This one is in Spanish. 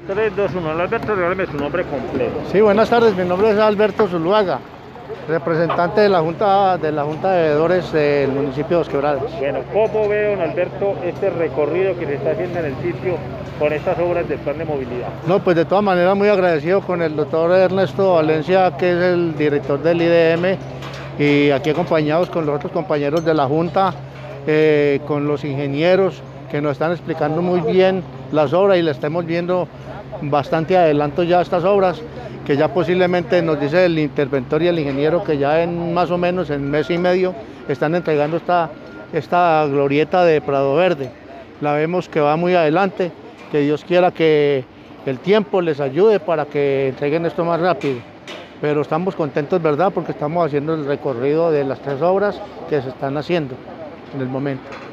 3, 2, 1. Alberto, regáleme su nombre completo. Sí, buenas tardes, mi nombre es Alberto Zuluaga, representante de la Junta de Veedores del municipio de Dos Quebradas. Bueno, ¿cómo ve, don Alberto, este recorrido que se está haciendo en el sitio con estas obras del plan de movilidad? No, pues de todas maneras muy agradecido con el doctor Ernesto Valencia, que es el director del IDM, y aquí acompañados con los otros compañeros de la Junta, con los ingenieros que nos están explicando muy bien las obras y le estamos viendo bastante adelanto ya a estas obras, que ya posiblemente nos dice el interventor y el ingeniero que ya en más o menos en mes y medio están entregando esta glorieta de Prado Verde. La vemos que va muy adelante, que Dios quiera que el tiempo les ayude para que entreguen esto más rápido. Pero estamos contentos, ¿verdad? Porque estamos haciendo el recorrido de las 3 obras que se están haciendo en el momento.